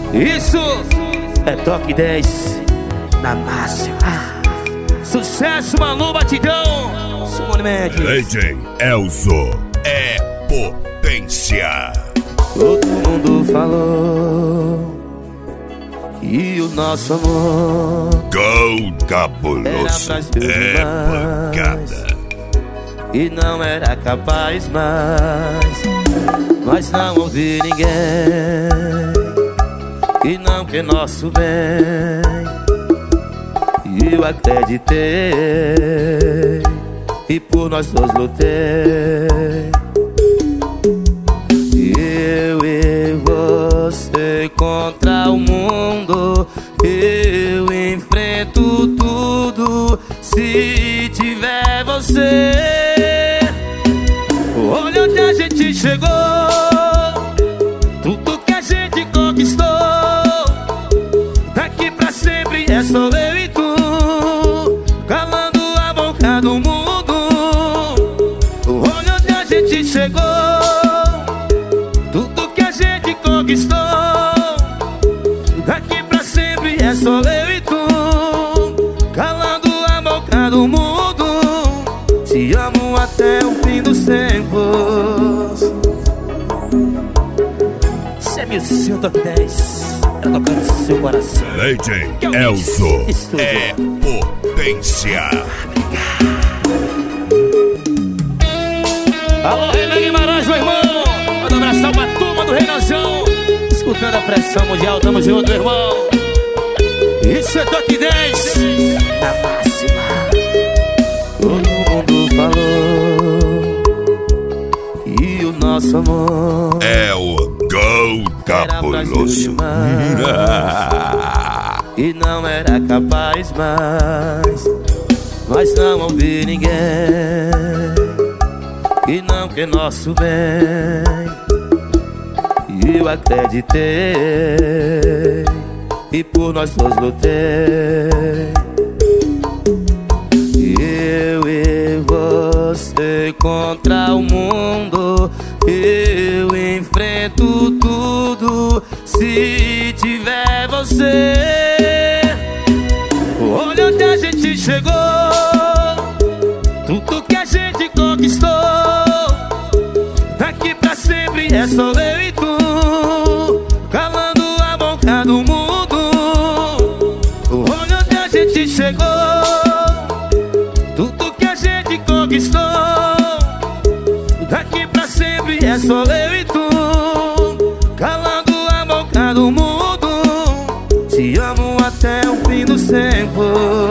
Isso é Toque 10 na máxima. Sucesso, Manu Batidão, Simone Mendes. DJ Elzo é potência. Todo mundo falou que o nosso amor Gol cabuloso é pancada. E não era capaz mais, mas não ouvi ninguém. E não que nosso bem, e eu acreditei, e por nós dois lutei. Eu e você contra o mundo, eu enfrento tudo se tiver você. Olha onde a gente chegou, tudo que a gente conquistou. Daqui pra sempre é só eu e tu, calando a boca do mundo. Olha onde a gente chegou, tudo que a gente conquistou. Daqui pra sempre é só eu e tu, calando a boca do mundo. Te amo até o fim dos tempos. Isso é meu Toque 10, tá tocando no seu coração. DJ Elzo é potência. Alô, Renan Guimarães, meu irmão. Manda um abração pra turma do Reinazão, escutando a pressão mundial, tamo junto, meu irmão. Isso é Toque 10 na máxima. Todo mundo falou que o nosso amor é o Gol cabuloso. E não era capaz mais, mas não ouvi ninguém. E não que nosso bem, e eu acreditei, e por nós dois lutei. Eu e você contra o mundo, eu enfrento tudo se tiver você. Olha onde a gente chegou, tudo que a gente conquistou. Daqui pra sempre é só eu e tu, calando a boca do mundo. Olha onde a gente chegou, tudo que a gente conquistou. Daqui pra sempre é só eu e tu, calando a boca do mundo. Te amo até o fim dos tempos.